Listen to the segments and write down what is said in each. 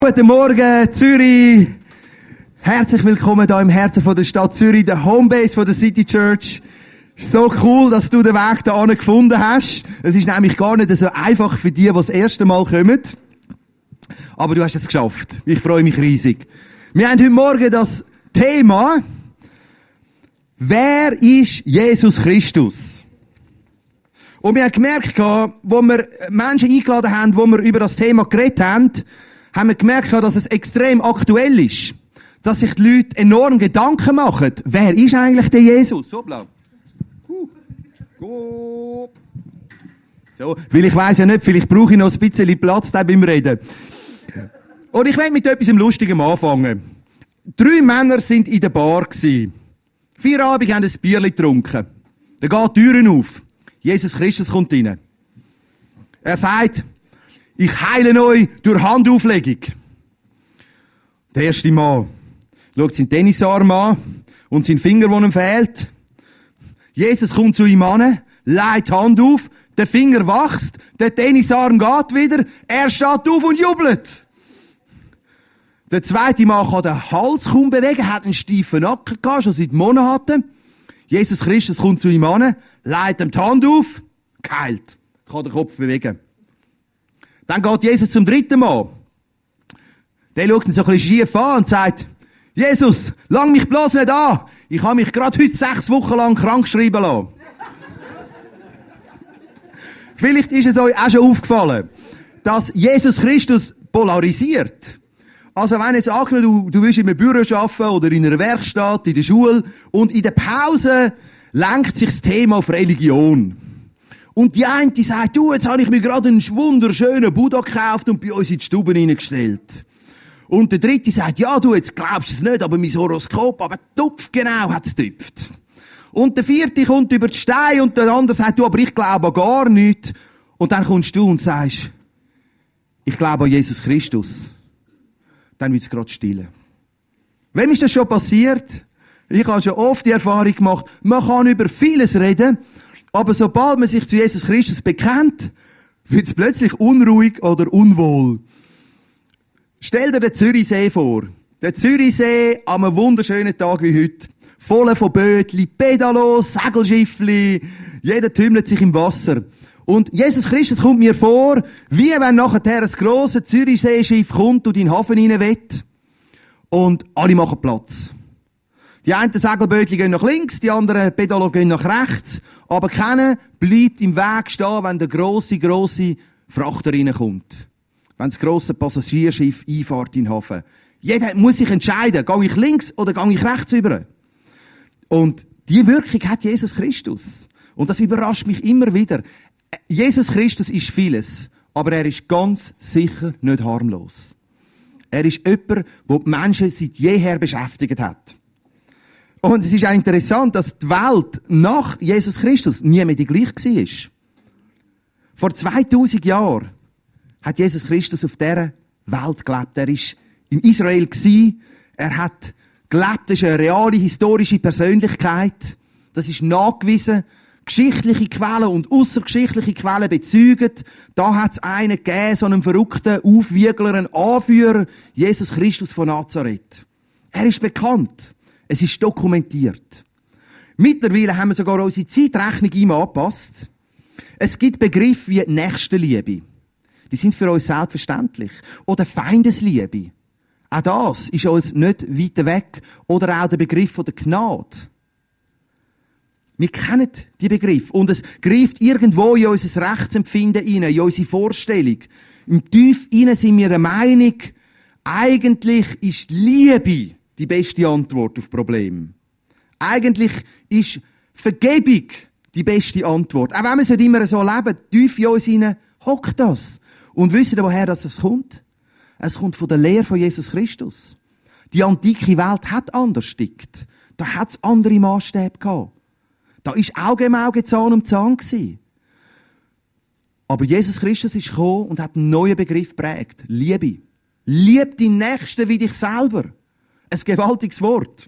Guten Morgen, Zürich. Herzlich willkommen hier im Herzen von der Stadt Zürich, der Homebase von der City Church. So cool, dass du den Weg da gefunden hast. Es ist nämlich gar nicht so einfach für die das erste Mal kommen. Aber du hast es geschafft. Ich freue mich riesig. Wir haben heute Morgen das Thema: Wer ist Jesus Christus? Und wir haben gemerkt, wo wir Menschen eingeladen haben, wo wir über das Thema geredet haben wir gemerkt, dass es extrem aktuell ist. Dass sich die Leute enorm Gedanken machen. Wer ist eigentlich der Jesus? So, blau. So, weil ich weiss ja nicht, vielleicht brauche ich noch ein bisschen Platz da beim Reden. Und ich will mit etwas Lustigem anfangen. 3 Männer sind in der Bar gsi. 4 Abend haben ein Bier getrunken. Da geht die Türen auf. Jesus Christus kommt rein. Er sagt: Ich heile euch durch Handauflegung. Der erste Mann schaut seinen Tennisarm an und seinen Finger, der ihm fehlt. Jesus kommt zu ihm an, legt die Hand auf, der Finger wächst, der Tennisarm geht wieder, er steht auf und jubelt. Der zweite Mann kann den Hals kaum bewegen, hat einen steifen Nacken gehabt, schon seit Monaten. Jesus Christus kommt zu ihm an, legt ihm die Hand auf, geheilt, kann den Kopf bewegen. Dann geht Jesus zum 3. Mal. Der schaut ihn so ein bisschen schief an und sagt: Jesus, lang mich bloß nicht an. Ich habe mich gerade heute 6 Wochen lang krank schreiben lassen. Vielleicht ist es euch auch schon aufgefallen, dass Jesus Christus polarisiert. Also wenn jetzt angenommen, du willst in einem Büro arbeiten oder in einer Werkstatt, in der Schule, und in der Pause lenkt sich das Thema auf Religion. Und die eine sagt: Du, jetzt habe ich mir gerade einen wunderschönen Buddha gekauft und bei uns in die Stube hineingestellt. Und der dritte sagt: Ja, du, jetzt glaubst du es nicht, aber mein Horoskop, aber Tupf genau hat es tupft. Und der vierte kommt über die Steine und der andere sagt: Du, aber ich glaube an gar nichts. Und dann kommst du und sagst: Ich glaube an Jesus Christus. Dann wird es gerade still. Wem ist das schon passiert? Ich habe schon oft die Erfahrung gemacht, man kann über vieles reden, aber sobald man sich zu Jesus Christus bekennt, wird es plötzlich unruhig oder unwohl. Stell dir den Zürichsee vor. Der Zürichsee an einem wunderschönen Tag wie heute. Voll von Bötli, Pedalos, Segelschiffli. Jeder tümmelt sich im Wasser. Und Jesus Christus kommt mir vor, wie wenn nachher ein grosses Zürichseeschiff kommt und in den Hafen rein will. Und alle machen Platz. Die einen Segelbötli gehen nach links, die anderen Pedalo gehen nach rechts. Aber keiner bleibt im Weg stehen, wenn der grosse Frachter reinkommt. Wenn das grosse Passagierschiff einfahrt in den Hafen. Jeder muss sich entscheiden, gehe ich links oder gehe ich rechts über. Und diese Wirkung hat Jesus Christus. Und das überrascht mich immer wieder. Jesus Christus ist vieles, aber er ist ganz sicher nicht harmlos. Er ist jemand, der die Menschen seit jeher beschäftigt hat. Und es ist auch interessant, dass die Welt nach Jesus Christus nie mehr die gleiche war. Vor 2000 Jahren hat Jesus Christus auf dieser Welt gelebt. Er war in Israel. Er hat gelebt. Das ist eine reale, historische Persönlichkeit. Das ist nachgewiesen. Geschichtliche Quellen und aussergeschichtliche Quellen bezeugen. Da hat es einen gegeben, so einen verrückten Aufwiegler, einen Anführer, Jesus Christus von Nazareth. Er ist bekannt. Es ist dokumentiert. Mittlerweile haben wir sogar unsere Zeitrechnung ihm angepasst. Es gibt Begriffe wie Nächstenliebe. Die sind für uns selbstverständlich. Oder Feindesliebe. Auch das ist uns nicht weit weg. Oder auch der Begriff der Gnade. Wir kennen die Begriffe. Und es greift irgendwo in unser Rechtsempfinden hinein, in unsere Vorstellung. Im Tief hinein sind wir der Meinung, eigentlich ist Liebe die beste Antwort auf Probleme. Eigentlich ist Vergebung die beste Antwort. Auch wenn wir es nicht immer so leben, tief in uns hinein hockt das. Und wisst ihr, woher das kommt? Es kommt von der Lehre von Jesus Christus. Die antike Welt hat anders gedickt. Da hat es andere Maßstäbe gehabt. Da war Auge um Auge, Zahn um Zahn gewesen. Aber Jesus Christus ist gekommen und hat einen neuen Begriff geprägt. Liebe. Lieb deinen Nächsten wie dich selber. Ein gewaltiges Wort.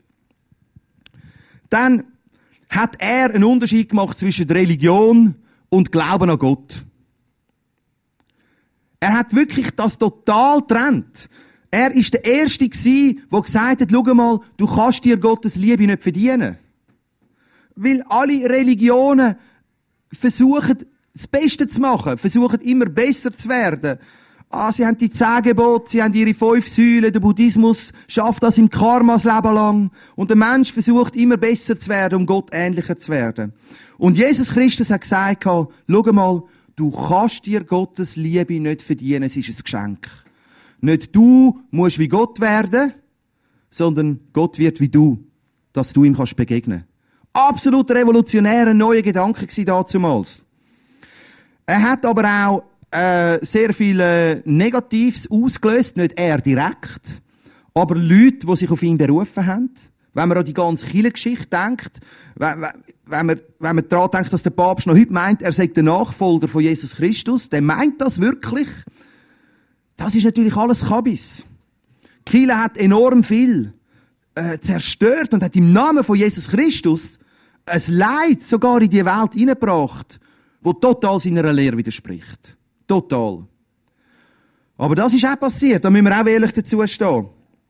Dann hat er einen Unterschied gemacht zwischen Religion und Glauben an Gott. Er hat wirklich das total getrennt. Er ist der Erste gewesen, der gesagt hat, schau mal, du kannst dir Gottes Liebe nicht verdienen. Weil alle Religionen versuchen, das Beste zu machen, versuchen immer besser zu werden. Sie haben die 10 Gebote, sie haben ihre 5 Säulen, der Buddhismus schafft das im Karma das Leben lang. Und der Mensch versucht immer besser zu werden, um Gott ähnlicher zu werden. Und Jesus Christus hat gesagt, schau mal, du kannst dir Gottes Liebe nicht verdienen, es ist ein Geschenk. Nicht du musst wie Gott werden, sondern Gott wird wie du, dass du ihm kannst begegnen. Absolut revolutionärer, neuer Gedanke war damals. Er hat aber auch sehr viel Negatives ausgelöst, nicht er direkt, aber Leute, die sich auf ihn berufen haben. Wenn man an die ganze Kirchengeschichte denkt, wenn man daran denkt, dass der Papst noch heute meint, er sei der Nachfolger von Jesus Christus, der meint das wirklich. Das ist natürlich alles Kabis. Die Kirche hat enorm viel zerstört und hat im Namen von Jesus Christus ein Leid sogar in die Welt hineingebracht, wo total seiner Lehre widerspricht. Total. Aber das ist auch passiert, da müssen wir auch ehrlich dazu stehen.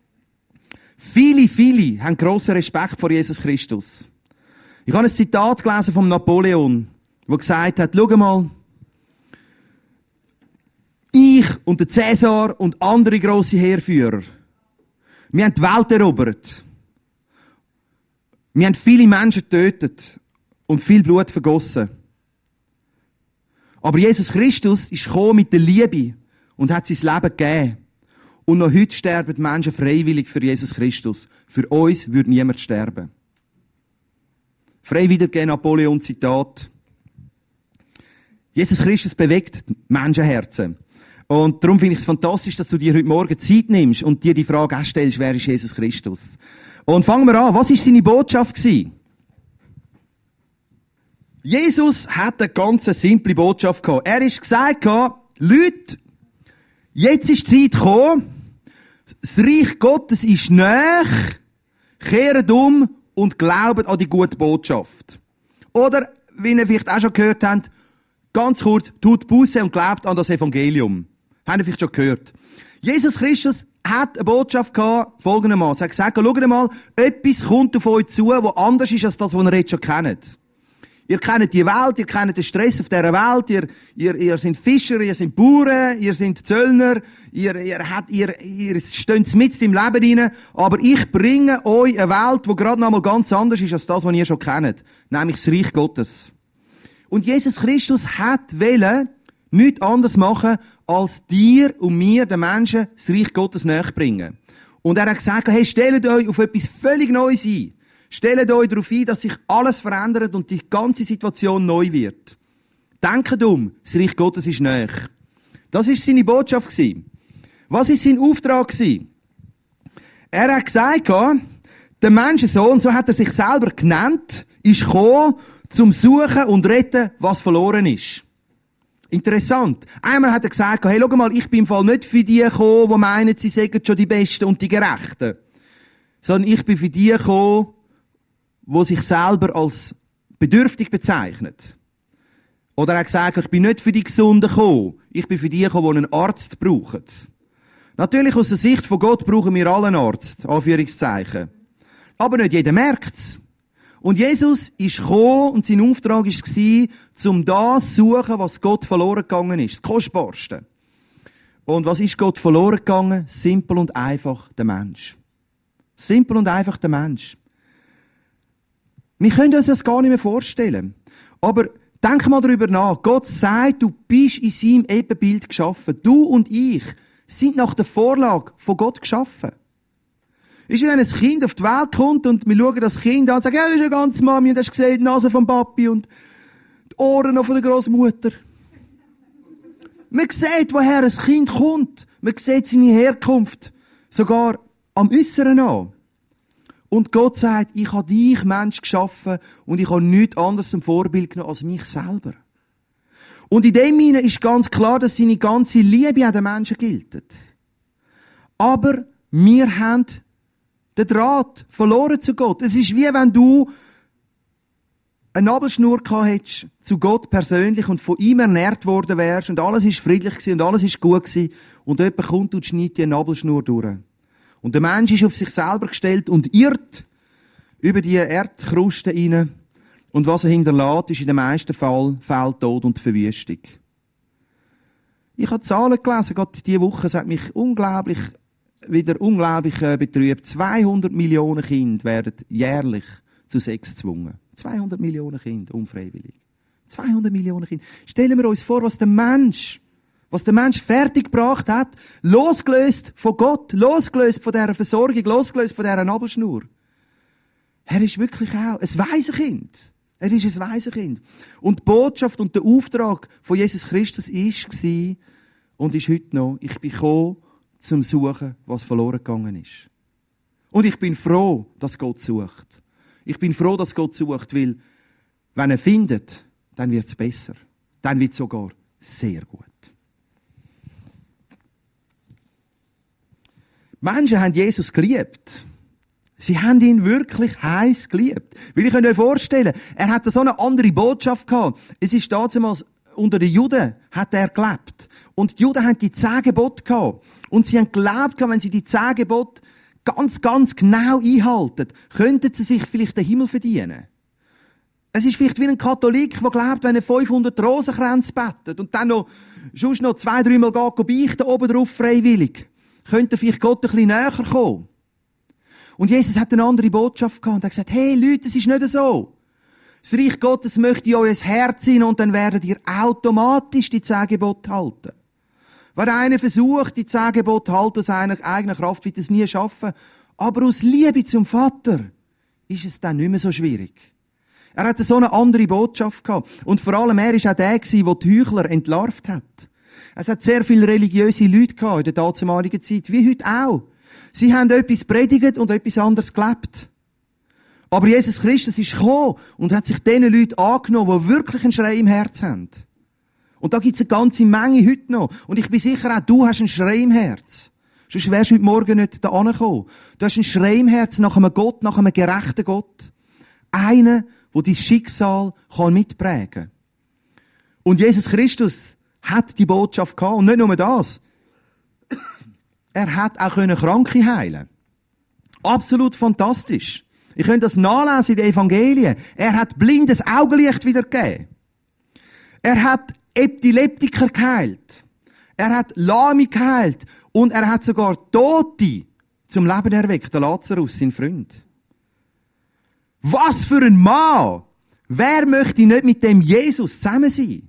Viele haben grossen Respekt vor Jesus Christus. Ich habe ein Zitat gelesen von Napoleon, der gesagt hat, schau mal, ich und der Cäsar und andere grosse Heerführer, wir haben die Welt erobert. Wir haben viele Menschen getötet und viel Blut vergossen. Aber Jesus Christus ist gekommen mit der Liebe und hat sein Leben gegeben. Und noch heute sterben die Menschen freiwillig für Jesus Christus. Für uns würde niemand sterben. Frei wiedergeben, Napoleon Zitat. Jesus Christus bewegt Menschenherzen. Und darum finde ich es fantastisch, dass du dir heute Morgen Zeit nimmst und dir die Frage auch stellst, wer ist Jesus Christus? Und fangen wir an. Was war seine Botschaft gewesen? Jesus hat eine ganz simple Botschaft gehabt. Er hat gesagt, Leute, jetzt ist die Zeit gekommen, das Reich Gottes ist nahe, kehrt um und glaubt an die gute Botschaft. Oder, wie ihr vielleicht auch schon gehört habt, ganz kurz, tut Buße und glaubt an das Evangelium. Habt ihr vielleicht schon gehört? Jesus Christus hat eine Botschaft gehabt, folgendermaßen. Er hat gesagt, schaut mal, etwas kommt auf euch zu, was anders ist als das, was ihr jetzt schon kennt. Ihr kennt die Welt, ihr kennt den Stress auf dieser Welt, ihr seid Fischer, ihr seid Bauern, ihr seid Zöllner, ihr steht mitten im Leben rein, aber ich bringe euch eine Welt, die gerade noch mal ganz anders ist als das, was ihr schon kennt, nämlich das Reich Gottes. Und Jesus Christus hat wollen, nichts anderes machen, als dir und mir, den Menschen, das Reich Gottes näher bringen. Und er hat gesagt, hey, stellt euch auf etwas völlig Neues ein. Stellt euch darauf ein, dass sich alles verändert und die ganze Situation neu wird. Denkt das Reich Gottes ist näher. Das war seine Botschaft. Was war sein Auftrag? Er hat gesagt, der Menschensohn, so hat er sich selber genannt, ist gekommen, zum Suchen und Retten, was verloren ist. Interessant. Einmal hat er gesagt, hey, schau mal, ich bin im Fall nicht für die gekommen, die meinen, sie seien schon die Besten und die Gerechten. Sondern ich bin für die gekommen, die sich selber als bedürftig bezeichnet. Oder er hat gesagt, ich bin nicht für die Gesunden gekommen. Ich bin für die gekommen, die einen Arzt brauchen. Natürlich, aus der Sicht von Gott brauchen wir alle einen Arzt. Anführungszeichen. Aber nicht jeder merkt's. Und Jesus ist gekommen und sein Auftrag war, um das zu suchen, was Gott verloren gegangen ist. Das Kostbarste. Und was ist Gott verloren gegangen? Simpel und einfach der Mensch. Simpel und einfach der Mensch. Wir können uns das gar nicht mehr vorstellen. Aber denk mal darüber nach. Gott sagt, du bist in seinem Ebenbild geschaffen. Du und ich sind nach der Vorlage von Gott geschaffen. Ist wie wenn ein Kind auf die Welt kommt und wir schauen das Kind an und sagen, ja, das ist eine ganze Mami und hast gesehen, die Nase vom Papi und die Ohren noch von der Großmutter. Man sieht, woher ein Kind kommt. Man sieht seine Herkunft. Sogar am Äußeren an. Und Gott sagt, ich habe dich, Mensch, geschaffen und ich habe nichts anderes zum Vorbild genommen als mich selber. Und in dem Sinne ist ganz klar, dass seine ganze Liebe an den Menschen gilt. Aber wir haben den Draht verloren zu Gott. Es ist wie wenn du eine Nabelschnur gehabt hättest zu Gott persönlich und von ihm ernährt worden wärst und alles ist friedlich gewesen und alles ist gut gewesen und jemand kommt und schneidet die Nabelschnur durch. Und der Mensch ist auf sich selber gestellt und irrt über die Erdkruste hinein und was er hinterlässt, ist in den meisten Fällen Tod und Verwüstung. Ich habe Zahlen gelesen, gerade diese Woche, es hat mich unglaublich betrübt. 200 Millionen Kinder werden jährlich zu Sex gezwungen. 200 Millionen Kinder, unfreiwillig. 200 Millionen Kinder. Stellen wir uns vor, was der Mensch fertiggebracht hat, losgelöst von Gott, losgelöst von dieser Versorgung, losgelöst von dieser Nabelschnur. Er ist wirklich auch ein Waisenkind. Er ist ein Waisenkind. Und die Botschaft und der Auftrag von Jesus Christus war und ist heute noch, ich bin gekommen, zum Suchen, was verloren gegangen ist. Und ich bin froh, dass Gott sucht. Ich bin froh, dass Gott sucht, weil wenn er findet, dann wird es besser. Dann wird es sogar sehr gut. Menschen haben Jesus geliebt. Sie haben ihn wirklich heiß geliebt. Weil ich könnt euch vorstellen, er hatte so eine andere Botschaft gehabt. Es ist damals unter den Juden hat er gelebt. Und die Juden haben die 10 Gebote gehabt. Und sie haben geglaubt, wenn sie die 10 Gebote ganz, ganz genau einhalten, könnten sie sich vielleicht den Himmel verdienen. Es ist vielleicht wie ein Katholik, der glaubt, wenn er 500 Rosenkränze betet und dann noch 2-3 Mal beichten, oben drauf freiwillig, könnte vielleicht Gott ein bisschen näher kommen. Und Jesus hat eine andere Botschaft gehabt und hat gesagt, hey Leute, es ist nicht so. Das Reich Gottes möchte in euer Herz hinein und dann werdet ihr automatisch die 10 Gebote halten. Wenn einer versucht, die 10 Gebote zu halten aus seiner eigenen Kraft, wird er es nie schaffen. Aber aus Liebe zum Vater ist es dann nicht mehr so schwierig. Er hatte so eine andere Botschaft gehabt. Und vor allem, er war auch der, der die Heuchler entlarvt hat. Es hat sehr viele religiöse Leute gehabt in der damaligen Zeit, wie heute auch. Sie haben etwas predigt und etwas anderes gelebt. Aber Jesus Christus ist gekommen und hat sich diesen Leuten angenommen, die wirklich einen Schrei im Herz haben. Und da gibt es eine ganze Menge heute noch. Und ich bin sicher, auch du hast einen Schrei im Herz. Sonst wärst du heute Morgen nicht da angekommen. Du hast einen Schrei im Herz nach einem Gott, nach einem gerechten Gott. Einen, der dein Schicksal mitprägen kann. Und Jesus Christus hat die Botschaft gehabt. Und nicht nur das. Er hat auch Kranke heilen. Absolut fantastisch. Ihr könnt das nachlesen in den Evangelien. Er hat blindes Augenlicht wiedergegeben. Er hat Epileptiker geheilt. Er hat Lahme geheilt. Und er hat sogar Tote zum Leben erweckt. Der Lazarus, sein Freund. Was für ein Mann! Wer möchte nicht mit dem Jesus zusammen sein?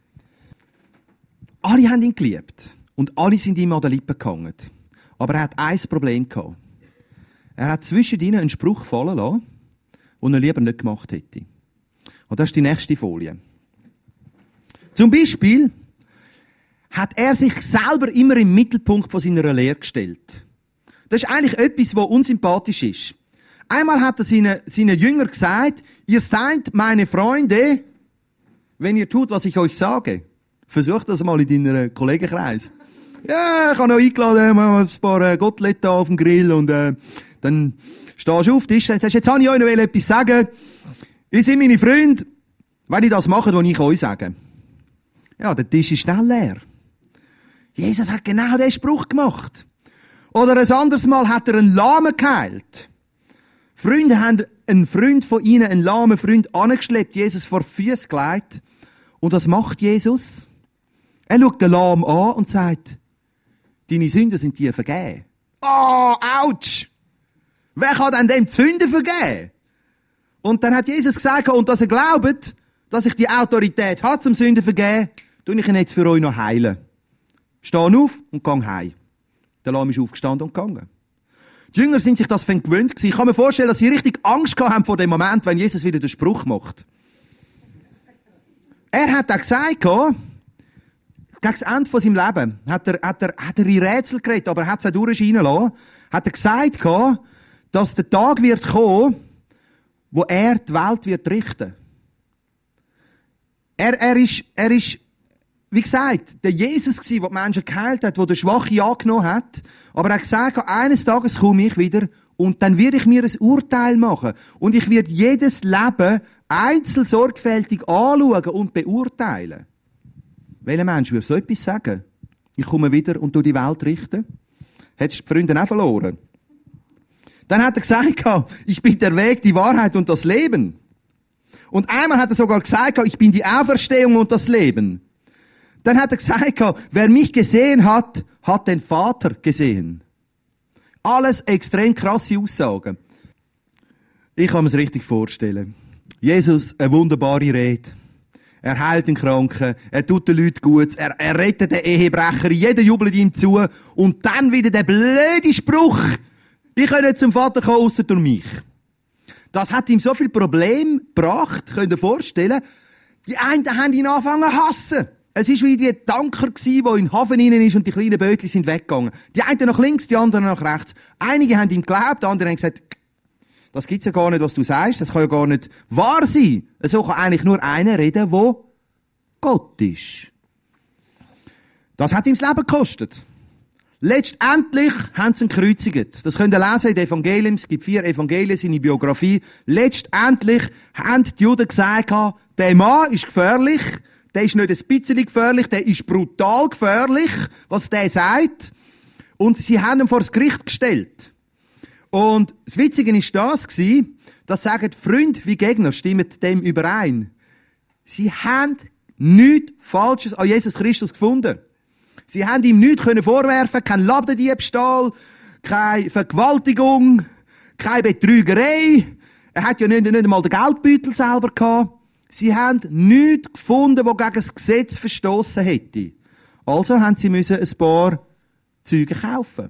Alle haben ihn geliebt. Und alle sind ihm an den Lippen gehangen. Aber er hat ein Problem gehabt. Er hat zwischen ihnen einen Spruch fallen lassen, den er lieber nicht gemacht hätte. Und das ist die nächste Folie. Zum Beispiel hat er sich selber immer im Mittelpunkt von seiner Lehre gestellt. Das ist eigentlich etwas, was unsympathisch ist. Einmal hat er seinen Jüngern gesagt, ihr seid meine Freunde, wenn ihr tut, was ich euch sage. Versucht das mal in deinem Kollegenkreis. Ja, ich habe noch eingeladen, mal ein paar Koteletten auf dem Grill und dann stehst du auf den Tisch und sagst, jetzt habe ich euch noch etwas sagen. Ihr seid meine Freunde, wenn ihr das macht, was ich euch sage. Ja, der Tisch ist schnell leer. Jesus hat genau diesen Spruch gemacht. Oder ein anderes Mal hat er einen Lahmen geheilt. Freunde haben einen Freund von ihnen, einen lahmen Freund, angeschleppt, Jesus vor die Füße gelegt. Und was macht Jesus? Er schaut den Lahm an und sagt, deine Sünden sind dir vergeben. Oh, ouch! Wer kann denn dem die Sünden vergeben? Und dann hat Jesus gesagt, und dass er glaubt, dass ich die Autorität habe, zum Sünden vergeben, tue ich ihn jetzt für euch noch heilen. Steh auf und geh heim. Der Lahm ist aufgestanden und gegangen. Die Jünger sind sich das gewöhnt gewesen. Ich kann mir vorstellen, dass sie richtig Angst haben vor dem Moment, wenn Jesus wieder den Spruch macht. Er hat auch gesagt, gegen das Ende von seinem Leben, hat er in Rätsel geredet, aber er hat es auch durchscheinen lassen, hat er gesagt, dass der Tag wird kommen, wo er die Welt wird richten. Er ist, wie gesagt, der Jesus gsi, der die Menschen geheilt hat, der den Schwachen angenommen hat. Aber er hat gesagt, eines Tages komme ich wieder Und dann werde ich mir ein Urteil machen. Und ich werde jedes Leben einzeln sorgfältig anschauen und beurteilen. Welcher Mensch würde so etwas sagen? Ich komme wieder und die Welt richten. Hättest du die Freunde auch verloren? Dann hat er gesagt, ich bin der Weg, die Wahrheit und das Leben. Und einmal hat er sogar gesagt, ich bin die Auferstehung und das Leben. Dann hat er gesagt, wer mich gesehen hat, hat den Vater gesehen. Alles extrem krasse Aussagen. Ich kann mir es richtig vorstellen. Jesus, eine wunderbare Rede. Er heilt den Kranken, er tut den Leuten Gutes, er rettet den Ehebrecher, jeder jubelt ihm zu. Und dann wieder der blöde Spruch, ich kann nicht zum Vater kommen, ausser durch mich. Das hat ihm so viel Probleme gebracht, könnt ihr vorstellen. Die einen haben ihn angefangen zu hassen. Es war wie ein Tanker, der in den Hafen hinein ist und die kleinen Bötchen sind weggegangen. Die einen nach links, die anderen nach rechts. Einige haben ihm geglaubt, andere haben gesagt, das gibt's ja gar nicht, was du sagst, das kann ja gar nicht wahr sein. So kann eigentlich nur einer reden, der Gott ist. Das hat ihm das Leben gekostet. Letztendlich haben sie ihn gekreuzigt. Das könnt ihr lesen in den Evangelien. Es gibt 4 Evangelien, seine Biografie. Letztendlich haben die Juden gesagt, der Mann ist gefährlich. Der ist nicht ein bisschen gefährlich, der ist brutal gefährlich, was der sagt. Und sie haben ihn vor das Gericht gestellt. Und das Witzige war das sagen Freunde wie Gegner, stimmen dem überein. Sie haben nichts Falsches an Jesus Christus gefunden. Sie haben ihm nichts vorwerfen, kein Ladendiebstahl, keine Vergewaltigung, keine Betrügerei. Er hat ja nicht einmal den Geldbeutel selber gehabt. Sie haben nichts gefunden, was gegen das Gesetz verstossen hätte. Also haben sie müssen ein paar Zeugen kaufen,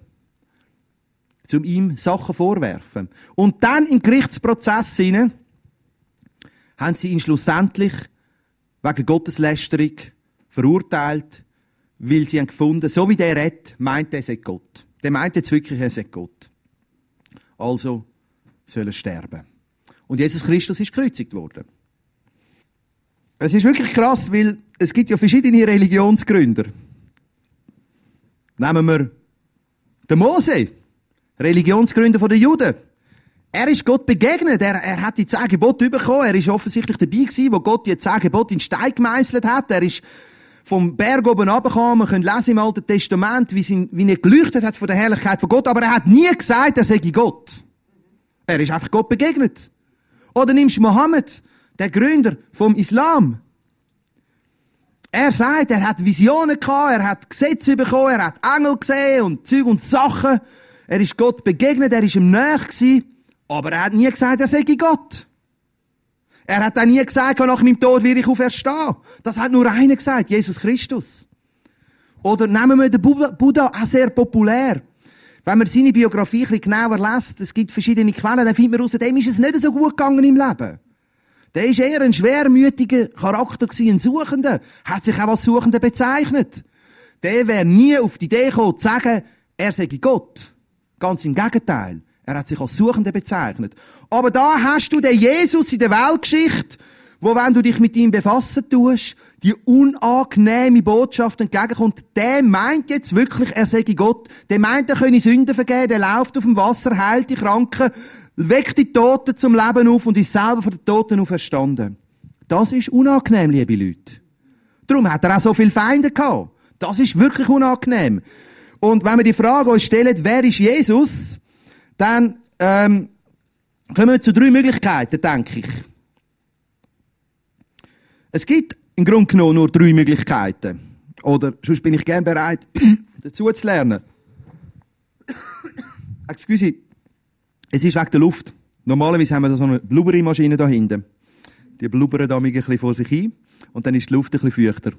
um ihm Sachen vorwerfen. Und dann im Gerichtsprozess hinein haben sie ihn schlussendlich wegen Gotteslästerung verurteilt, weil sie haben gefunden, so wie der redet, meint er sei Gott. Der meint jetzt wirklich, er sei Gott. Also soll er sterben. Und Jesus Christus ist gekreuzigt worden. Es ist wirklich krass, weil es gibt ja verschiedene Religionsgründer. Nehmen wir den Mose, Religionsgründer der Juden. Er ist Gott begegnet, er hat die 10 Gebote bekommen, er ist offensichtlich dabei gewesen, wo Gott die 10 Gebote in Stein gemeißelt hat. Er ist vom Berg oben runtergekommen, man kann lesen im Alten Testament, wie er geleuchtet hat von der Herrlichkeit von Gott, aber er hat nie gesagt, er sei Gott. Er ist einfach Gott begegnet. Oder nimmst du Mohammed, der Gründer vom Islam. Er sagt, er hat Visionen gehabt, er hat Gesetze bekommen, er hat Engel gesehen und Zeug und Sachen. Er ist Gott begegnet, er ist ihm nahe gewesen, aber er hat nie gesagt, er sei Gott. Er hat auch nie gesagt, nach meinem Tod werde ich auferstehen. Das hat nur einer gesagt, Jesus Christus. Oder nehmen wir den Buddha, auch sehr populär. Wenn man seine Biografie ein bisschen genauer liest, es gibt verschiedene Quellen, dann findet man raus, dem ist es nicht so gut gegangen im Leben. Der ist eher ein schwermütiger Charakter gewesen, ein Suchender. Hat sich auch als Suchender bezeichnet. Der wäre nie auf die Idee gekommen, zu sagen, er sei Gott. Ganz im Gegenteil. Er hat sich als Suchender bezeichnet. Aber da hast du den Jesus in der Weltgeschichte, wo, wenn du dich mit ihm befassen tust, die unangenehme Botschaft entgegenkommt. Der meint jetzt wirklich, er sei Gott. Der meint, er könne Sünden vergeben. Der läuft auf dem Wasser, heilt die Kranken, weckt die Toten zum Leben auf und ist selber von den Toten auferstanden. Das ist unangenehm, liebe Leute. Darum hat er auch so viele Feinde gehabt. Das ist wirklich unangenehm. Und wenn wir die Frage uns stellen, wer ist Jesus, dann kommen wir zu 3 Möglichkeiten, denke ich. Es gibt im Grunde genommen nur 3 Möglichkeiten. Oder sonst bin ich gern bereit, dazu zu lernen. Excuse, es ist wegen der Luft. Normalerweise haben wir da so eine Blubbermaschine da hinten. Die blubbern da ein bisschen vor sich hin und dann ist die Luft ein bisschen feuchter.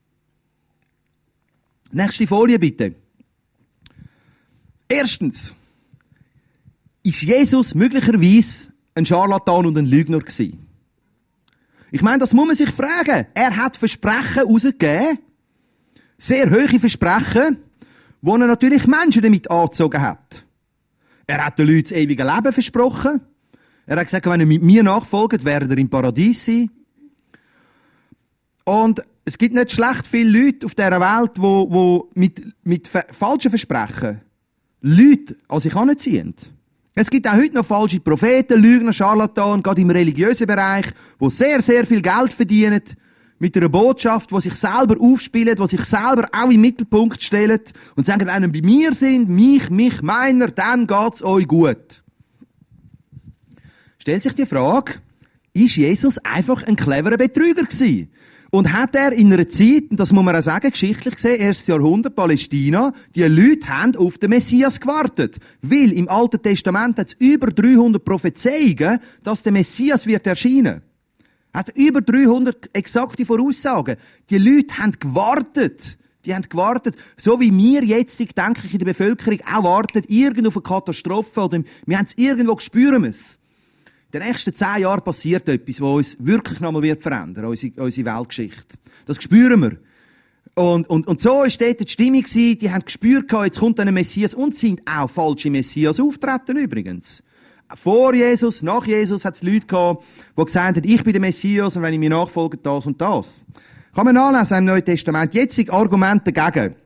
Nächste Folie bitte. Erstens. Ist Jesus möglicherweise ein Scharlatan und ein Lügner gewesen? Ich meine, das muss man sich fragen. Er hat Versprechen rausgegeben, sehr hohe Versprechen, die er natürlich Menschen damit angezogen hat. Er hat den Leuten das ewige Leben versprochen. Er hat gesagt, wenn ihr mit mir nachfolgt, werdet ihr im Paradies sein. Und es gibt nicht schlecht viele Leute auf dieser Welt, die mit falschen Versprechen Leute an sich heranziehen. Es gibt auch heute noch falsche Propheten, Lügner, Scharlatanen, gerade im religiösen Bereich, die sehr, sehr viel Geld verdienen mit einer Botschaft, die sich selber aufspielen, die sich selber auch im Mittelpunkt stellen und sagen, wenn ihr bei mir sind, mich, meiner, dann geht's euch gut. Stellt sich die Frage, ist Jesus einfach ein cleverer Betrüger gewesen? Und hat er in einer Zeit, und das muss man auch sagen, geschichtlich gesehen, 1. Jahrhundert, Palästina, die Leute haben auf den Messias gewartet. Weil im Alten Testament hat es über 300 Prophezeiungen, dass der Messias wird erscheinen. Hat über 300 exakte Voraussagen. Die Leute haben gewartet. Die haben gewartet. So wie wir jetzt, denke ich, in der Bevölkerung auch warten, irgendwo auf eine Katastrophe, oder wir haben es irgendwo spüren müssen. In den nächsten 10 Jahren passiert etwas, was uns wirklich nochmal verändern wird, unsere Weltgeschichte. Das spüren wir. Und so war dort die Stimmung, die haben gespürt, jetzt kommt ein Messias, und sind auch falsche Messias auftreten übrigens. Vor Jesus, nach Jesus hat es Leute gehabt, die gesagt haben, ich bin der Messias, und wenn ich mir nachfolge, das und das. Kann man nachlesen im Neuen Testament. Jetzt sind Argumente dagegen.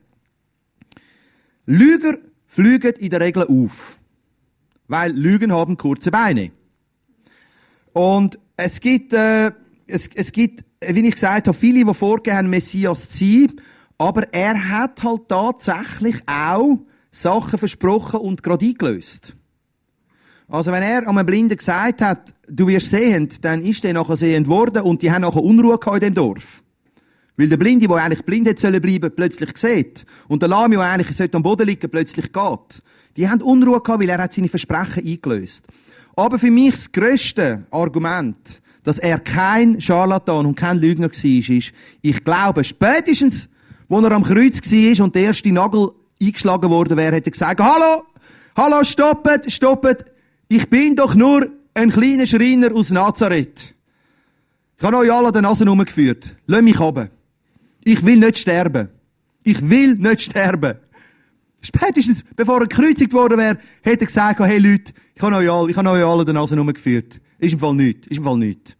Lüger fliegen in der Regel auf. Weil Lügen haben kurze Beine. Und es gibt, wie ich gesagt habe, viele, die vorgegeben haben, Messias zu sein, aber er hat halt tatsächlich auch Sachen versprochen und gerade eingelöst. Also wenn er einem Blinden gesagt hat, du wirst sehend, dann ist der nachher sehend worden und die haben nachher Unruhe gehabt in dem Dorf. Weil der Blinde, der eigentlich blind hätte sollen bleiben, plötzlich sieht. Und der Lahme, der eigentlich sollte am Boden liegen, plötzlich geht. Die haben Unruhe gehabt, weil er hat seine Versprechen eingelöst. Aber für mich das grösste Argument, dass er kein Scharlatan und kein Lügner war, ist, ich glaube, spätestens, als er am Kreuz war und der erste Nagel eingeschlagen worden wäre, hat er gesagt, hallo, stoppet, ich bin doch nur ein kleiner Schreiner aus Nazareth. Ich habe euch alle an der Nase herumgeführt. Lasst mich runter. Ich will nicht sterben. Spätestens, bevor er gekreuzigt worden wäre, hätte er gesagt, hey Leute, ich habe euch alle an der Nase herumgeführt. Ist im Fall nichts.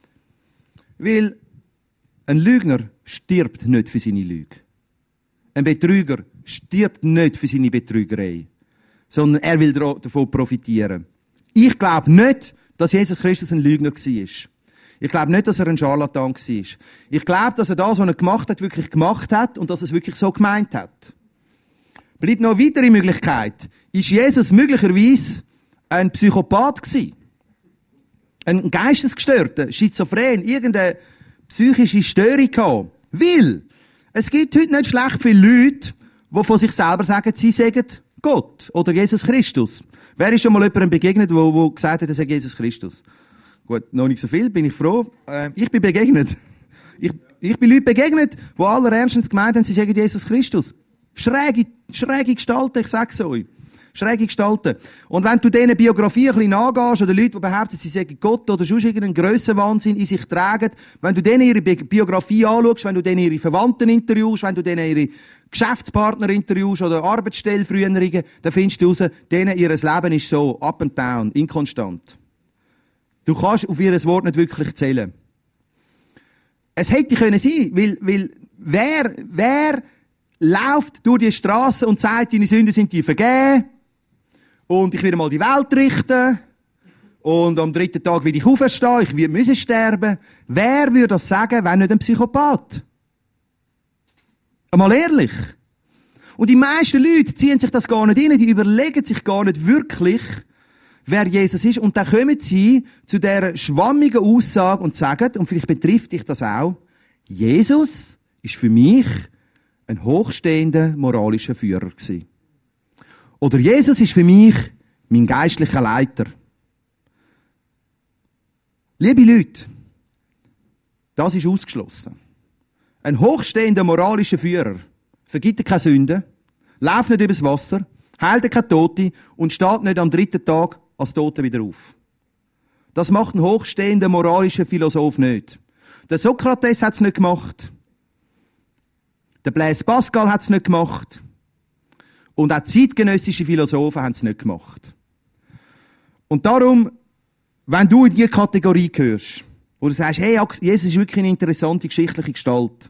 Weil ein Lügner stirbt nicht für seine Lüge. Ein Betrüger stirbt nicht für seine Betrügerei. Sondern er will davon profitieren. Ich glaube nicht, dass Jesus Christus ein Lügner war. Ich glaube nicht, dass er ein Scharlatan war. Ich glaube, dass er das, was er gemacht hat, wirklich gemacht hat und dass er es wirklich so gemeint hat. Bleibt noch eine weitere Möglichkeit. Ist Jesus möglicherweise ein Psychopath gewesen? Ein Geistesgestörter, Schizophren, irgendeine psychische Störung gehabt? Weil es gibt heute nicht schlecht viele Leute, die von sich selber sagen, sie sagen Gott oder Jesus Christus. Wer ist schon mal jemandem begegnet, der gesagt hat, er sei Jesus Christus? Gut, noch nicht so viel, bin ich froh. Ich bin begegnet. Ich bin Leuten begegnet, die allerernstens gemeint haben, sie sagen Jesus Christus. Schräge Gestalten, ich sag's euch. Schräge Gestalten. Und wenn du denen Biografie ein bisschen nachgehst, oder Leute, die behaupten, sie sagen Gott oder sonst irgendeinen Grössenwahnsinn in sich tragen, wenn du denen ihre Biografie anschaust, wenn du denen ihre Verwandten interviewst, wenn du denen ihre Geschäftspartner interviewst oder Arbeitsstellenfrüherungen, dann findest du raus, denen ihr Leben ist so up and down, inkonstant. Du kannst auf ihr Wort nicht wirklich zählen. Es hätte können sein, weil wer läuft durch die Straße und sagt, deine Sünden sind dir vergeben und ich werde mal die Welt richten und am 3. Tag will ich auferstehen, ich müssen sterben. Wer würde das sagen, wenn nicht ein Psychopath? Einmal ehrlich. Und die meisten Leute ziehen sich das gar nicht rein, die überlegen sich gar nicht wirklich, wer Jesus ist. Und dann kommen sie zu dieser schwammigen Aussage und sagen, und vielleicht betrifft dich das auch, Jesus ist für mich ein hochstehender moralischer Führer gewesen. Oder Jesus ist für mich mein geistlicher Leiter. Liebe Leute, das ist ausgeschlossen. Ein hochstehender moralischer Führer vergibt keine Sünden, läuft nicht übers Wasser, heilt keine Tote und steht nicht am 3. Tag als Toter wieder auf. Das macht ein hochstehender moralischer Philosoph nicht. Der Sokrates hat es nicht gemacht. Der Blaise Pascal hat es nicht gemacht. Und auch zeitgenössische Philosophen haben es nicht gemacht. Und darum, wenn du in diese Kategorie gehörst, wo du sagst, hey, Jesus ist wirklich eine interessante geschichtliche Gestalt,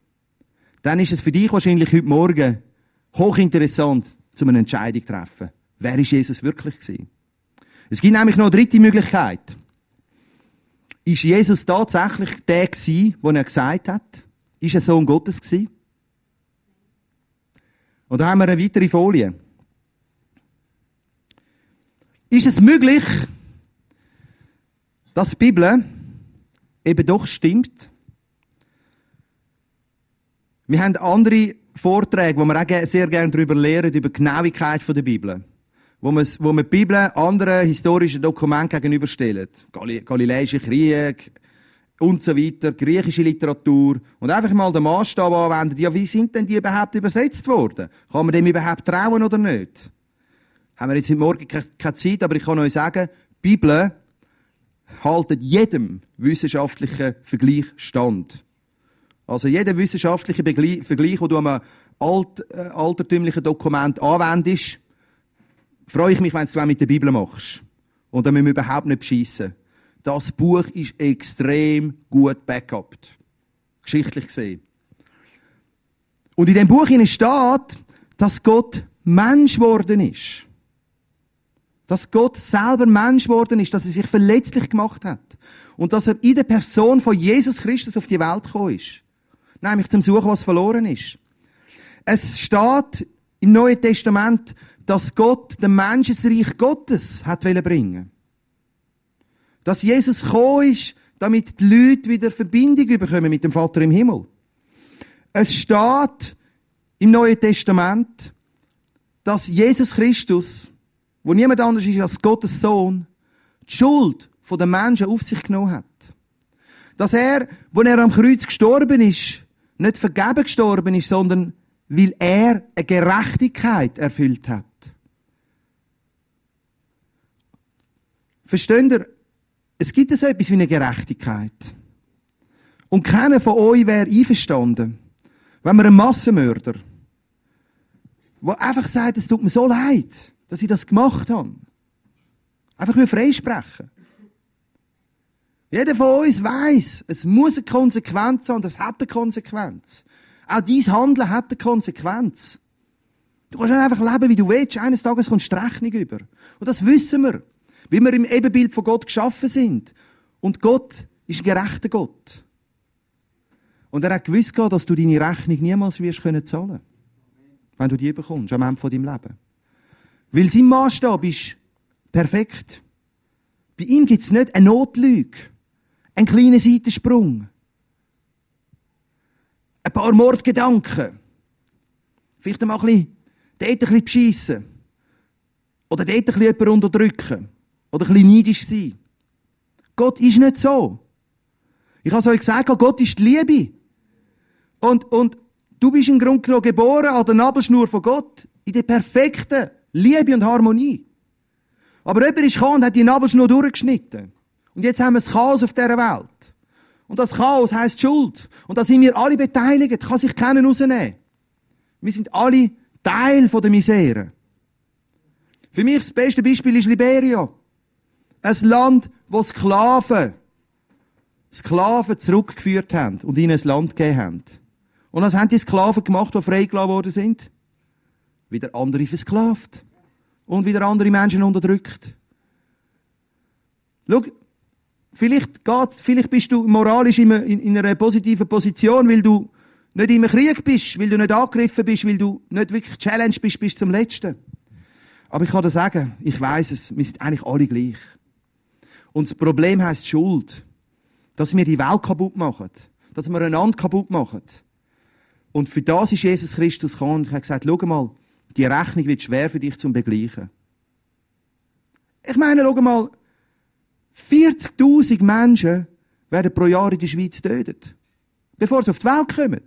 dann ist es für dich wahrscheinlich heute Morgen hochinteressant, zu einer Entscheidung zu treffen. Wer ist Jesus wirklich gewesen? Es gibt nämlich noch eine dritte Möglichkeit. Ist Jesus tatsächlich der gewesen, den er gesagt hat? Ist er Sohn Gottes gewesen? Und da haben wir eine weitere Folie. Ist es möglich, dass die Bibel eben doch stimmt? Wir haben andere Vorträge, wo wir auch sehr gerne darüber lernen, über die Genauigkeit der Bibel. Wo man die Bibel anderen historischen Dokumenten gegenüberstellt. Galiläischer Krieg und so weiter, griechische Literatur. Und einfach mal den Maßstab anwenden, ja, wie sind denn die überhaupt übersetzt worden? Kann man dem überhaupt trauen oder nicht? Haben wir jetzt heute Morgen keine Zeit, aber ich kann euch sagen, die Bibel hält jedem wissenschaftlichen Vergleich stand. Also jeder wissenschaftliche Vergleich, den du am altertümlichen Dokument anwendest, freue ich mich, wenn du es mit der Bibel machst. Und dann müssen wir überhaupt nicht beschissen. Das Buch ist extrem gut backupt. Geschichtlich gesehen. Und in dem Buch steht, dass Gott Mensch geworden ist. Dass Gott selber Mensch geworden ist, dass er sich verletzlich gemacht hat. Und dass er in der Person von Jesus Christus auf die Welt gekommen ist. Nämlich zum Suchen, was verloren ist. Es steht im Neuen Testament, dass Gott den Menschen das Reich Gottes hat bringen. Dass Jesus gekommen ist, damit die Leute wieder Verbindung bekommen mit dem Vater im Himmel. Es steht im Neuen Testament, dass Jesus Christus, wo niemand anders ist als Gottes Sohn, die Schuld der Menschen auf sich genommen hat. Dass er, wo er am Kreuz gestorben ist, nicht vergeben gestorben ist, sondern weil er eine Gerechtigkeit erfüllt hat. Versteht ihr? Es gibt so etwas wie eine Gerechtigkeit. Und keiner von euch wäre einverstanden, wenn wir einen Massenmörder, der einfach sagt, es tut mir so leid, dass ich das gemacht habe, einfach freisprechen. Jeder von uns weiss, es muss eine Konsequenz haben, und es hat eine Konsequenz. Auch dein Handeln hat eine Konsequenz. Du kannst nicht einfach leben, wie du willst. Eines Tages kommst du die Rechnung über. Und das wissen wir. Weil wir im Ebenbild von Gott geschaffen sind. Und Gott ist ein gerechter Gott. Und er hat gewusst, dass du deine Rechnung niemals wirst zahlen können. Wenn du die bekommst, am Ende von deinem Leben. Weil sein Maßstab ist perfekt. Bei ihm gibt es nicht eine Notlüge, einen kleinen Seitensprung, ein paar Mordgedanken, vielleicht mal dort ein bisschen beschissen oder dort ein bisschen jemanden unterdrücken oder ein bisschen neidisch sein. Gott ist nicht so. Ich habe es euch gesagt, Gott ist die Liebe. Und du bist im Grunde genommen geboren an der Nabelschnur von Gott, in der perfekten Liebe und Harmonie. Aber jemand ist gekommen und hat die Nabelschnur durchgeschnitten. Und jetzt haben wir das Chaos auf dieser Welt. Und das Chaos heisst Schuld. Und da sind wir alle beteiligt. Kann sich keiner rausnehmen. Wir sind alle Teil von der Misere. Für mich das beste Beispiel ist Liberia. Ein Land, wo Sklaven zurückgeführt haben und ihnen ein Land gegeben haben. Und was haben die Sklaven gemacht, die freigelassen worden sind? Wieder andere versklavt. Und wieder andere Menschen unterdrückt. Schau, vielleicht bist du moralisch in einer positiven Position, weil du nicht im Krieg bist, weil du nicht angegriffen bist, weil du nicht wirklich challenged bist bis zum Letzten. Aber ich kann dir sagen, ich weiss es, wir sind eigentlich alle gleich. Und das Problem heisst Schuld. Dass wir die Welt kaputt machen. Dass wir einander kaputt machen. Und für das ist Jesus Christus gekommen und hat gesagt, schau mal, die Rechnung wird schwer für dich zum Begleichen. Ich meine, schau mal, 40'000 Menschen werden pro Jahr in der Schweiz getötet. Bevor sie auf die Welt kommen.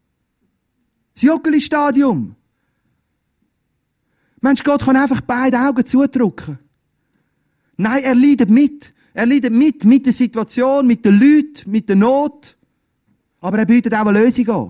Das Joggeli-Stadium. Mensch, Gott kann einfach beide Augen zudrücken. Nein, er leidet mit. Er leidet mit der Situation, mit den Leuten, mit der Not. Aber er bietet auch eine Lösung an.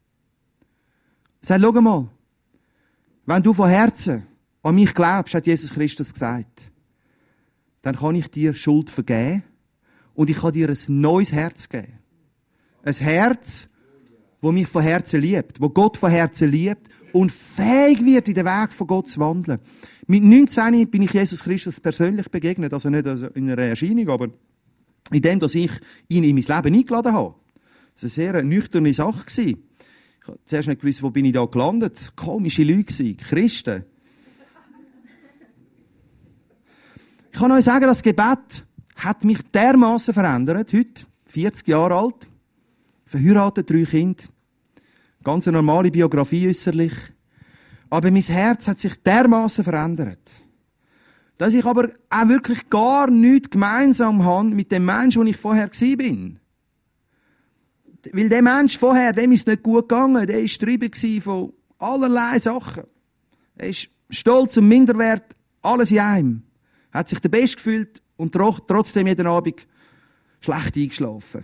Er sagt, schau mal, wenn du von Herzen an mich glaubst, hat Jesus Christus gesagt, dann kann ich dir Schuld vergeben und ich kann dir ein neues Herz geben. Ein Herz, das mich von Herzen liebt, wo Gott von Herzen liebt und fähig wird, in den Weg von Gott zu wandeln. Mit 19 bin ich Jesus Christus persönlich begegnet, also nicht in einer Erscheinung, aber in dem, dass ich ihn in mein Leben eingeladen habe. Das war eine sehr nüchterne Sache. Ich habe zuerst nicht gewusst, wo bin ich da gelandet. Komische Leute, Christen. Ich kann euch sagen, das Gebet hat mich dermaßen verändert, heute, 40 Jahre alt, verheiratet, 3 Kinder, ganz eine normale Biografie äußerlich. Aber mein Herz hat sich dermaßen verändert, dass ich aber auch wirklich gar nichts gemeinsam habe mit dem Menschen, den ich vorher war. Weil der Mensch vorher, dem ist es nicht gut gegangen, der war getrieben von allerlei Sachen. Er ist stolz und minderwert, alles in einem. Er hat sich der Beste gefühlt und trotzdem jeden Abend schlecht eingeschlafen.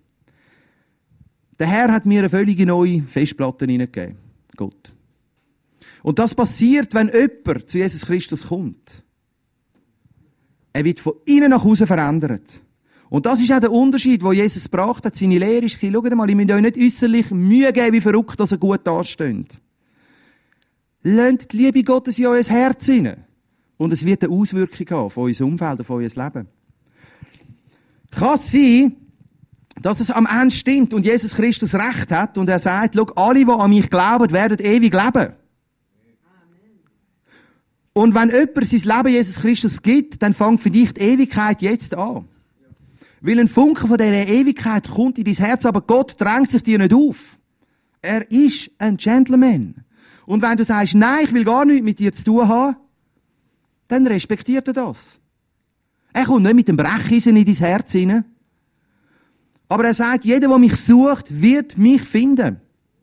Der Herr hat mir eine völlig neue Festplatte hineingegeben. Gott. Und das passiert, wenn jemand zu Jesus Christus kommt. Er wird von innen nach außen verändert. Und das ist auch der Unterschied, den Jesus gebracht hat. Seine Lehre war, schaut mal, ich müsst euch nicht äußerlich Mühe geben, wie verrückt, dass ihr gut dasteht. Lasst die Liebe Gottes in euer Herz hinein. Und es wird eine Auswirkung haben auf euer Umfeld, auf euer Leben. Kann es sein, dass es am Ende stimmt und Jesus Christus Recht hat und er sagt, schau, alle, die an mich glauben, werden ewig leben. Und wenn jemand sein Leben Jesus Christus gibt, dann fängt für dich die Ewigkeit jetzt an. Weil ein Funke von dieser Ewigkeit kommt in dein Herz, aber Gott drängt sich dir nicht auf. Er ist ein Gentleman. Und wenn du sagst, nein, ich will gar nichts mit dir zu tun haben, dann respektiert er das. Er kommt nicht mit dem Brecheisen in dein Herz hinein. Aber er sagt, jeder, der mich sucht, wird mich finden.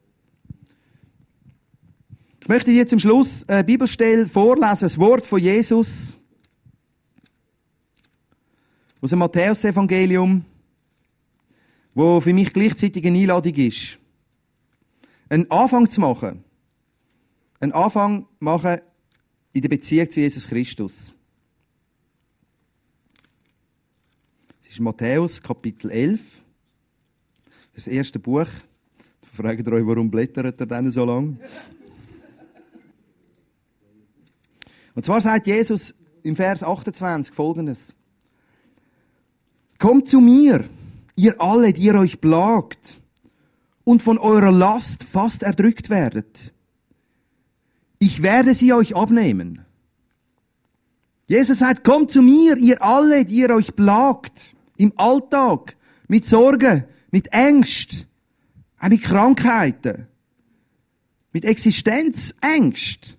Ich möchte dir zum Schluss eine Bibelstelle vorlesen, das Wort von Jesus aus dem Matthäus-Evangelium, wo für mich gleichzeitig eine Einladung ist. Einen Anfang zu machen. Einen Anfang machen in der Beziehung zu Jesus Christus. Das ist Matthäus, Kapitel 11. Das erste Buch. Fragt ihr euch, warum blättert er denn so lang? Und zwar sagt Jesus im Vers 28 Folgendes. Kommt zu mir, ihr alle, die ihr euch plagt und von eurer Last fast erdrückt werdet. Ich werde sie euch abnehmen. Jesus sagt, kommt zu mir, ihr alle, die ihr euch plagt, im Alltag, mit Sorgen, mit Ängsten, auch mit Krankheiten, mit Existenzängsten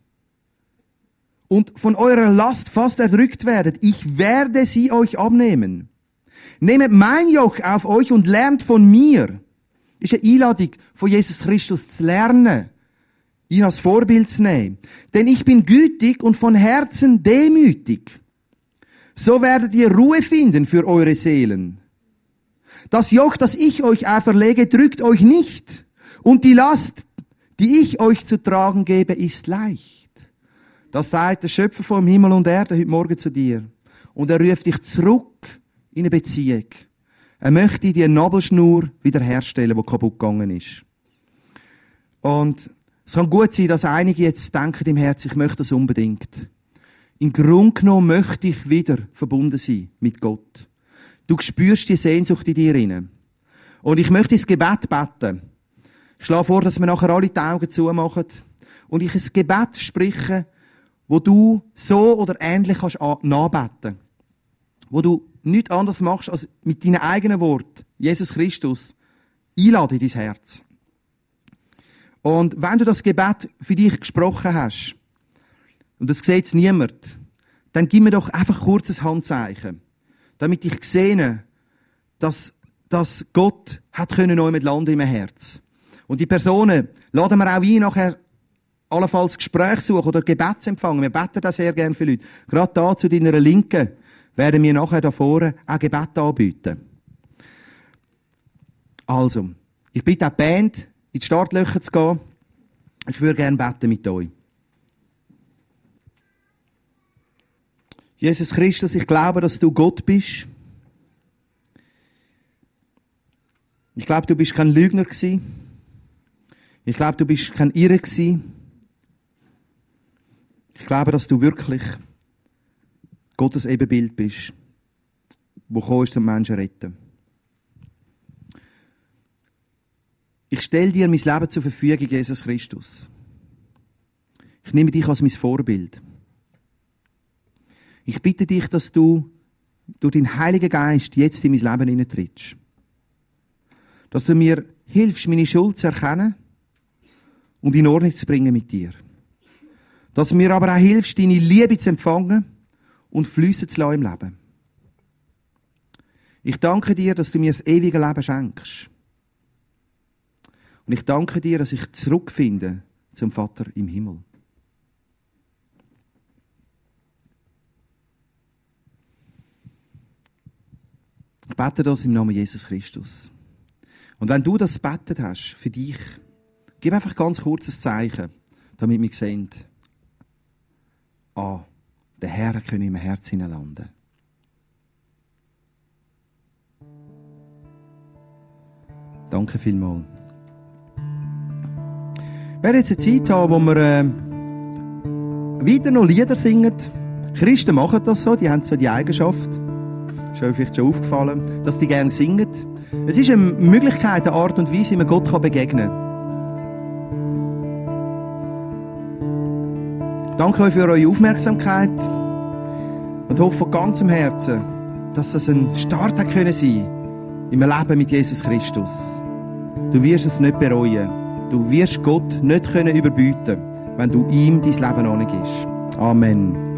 und von eurer Last fast erdrückt werdet. Ich werde sie euch abnehmen. Nehmt mein Joch auf euch und lernt von mir. Das ist eine Einladung von Jesus Christus zu lernen, ihn als Vorbild zu nehmen. Denn ich bin gütig und von Herzen demütig. So werdet ihr Ruhe finden für eure Seelen. Das Joch, das ich euch auferlege, drückt euch nicht. Und die Last, die ich euch zu tragen gebe, ist leicht. Das sagt der Schöpfer vom Himmel und Erde heute Morgen zu dir. Und er ruft dich zurück in eine Beziehung. Er möchte die Nabelschnur wiederherstellen, die kaputt gegangen ist. Und es kann gut sein, dass einige jetzt denken im Herzen, ich möchte das unbedingt. Im Grunde genommen möchte ich wieder verbunden sein mit Gott. Du spürst die Sehnsucht in dir rein. Und ich möchte ins Gebet beten. Ich schlage vor, dass wir nachher alle die Augen zumachen und ich ein Gebet spreche, wo du so oder ähnlich kannst nachbeten. Wo du nichts anderes machst, als mit deinen eigenen Worten Jesus Christus einladen in dein Herz. Und wenn du das Gebet für dich gesprochen hast, und das sieht jetzt niemand, dann gib mir doch einfach kurz ein Handzeichen, damit ich sehe, dass Gott hat neu mit landen im Herz. Und die Personen laden wir auch ein, nachher allenfalls Gespräch suchen oder Gebetsempfang. Wir beten da sehr gerne für Leute. Gerade da zu deiner Linken werden wir nachher da vorne auch Gebet anbieten. Also, ich bitte auch die Band, in die Startlöcher zu gehen. Ich würde gerne beten mit euch. Jesus Christus, ich glaube, dass du Gott bist. Ich glaube, du bist kein Lügner gewesen. Ich glaube, du bist kein Irrer gewesen. Ich glaube, dass du wirklich Gottes Ebenbild bist, wo gekommen ist, um Menschen zu retten. Ich stelle dir mein Leben zur Verfügung, Jesus Christus. Ich nehme dich als mein Vorbild. Ich bitte dich, dass du durch deinen Heiligen Geist jetzt in mein Leben hineintrittst. Dass du mir hilfst, meine Schuld zu erkennen und in Ordnung zu bringen mit dir. Dass du mir aber auch hilfst, deine Liebe zu empfangen und fliessen zu lassen im Leben. Ich danke dir, dass du mir das ewige Leben schenkst. Und ich danke dir, dass ich zurückfinde zum Vater im Himmel. Ich bete das im Namen Jesus Christus. Und wenn du das gebetet hast, für dich, gib einfach ganz kurz ein Zeichen, damit wir sehen, der Herr kann in meinem Herz hineinlanden. Danke vielmals. Wir werden jetzt eine Zeit haben, wo wir weiter noch Lieder singen. Christen machen das so, die haben so die Eigenschaft. Ist euch vielleicht schon aufgefallen, dass die gerne singen. Es ist eine Möglichkeit, eine Art und Weise, wie man Gott begegnen kann. Danke euch für eure Aufmerksamkeit und hoffe von ganzem Herzen, dass das ein Start hat können sein im Leben mit Jesus Christus. Du wirst es nicht bereuen. Du wirst Gott nicht können überbieten, wenn du ihm dein Leben angibst. Amen.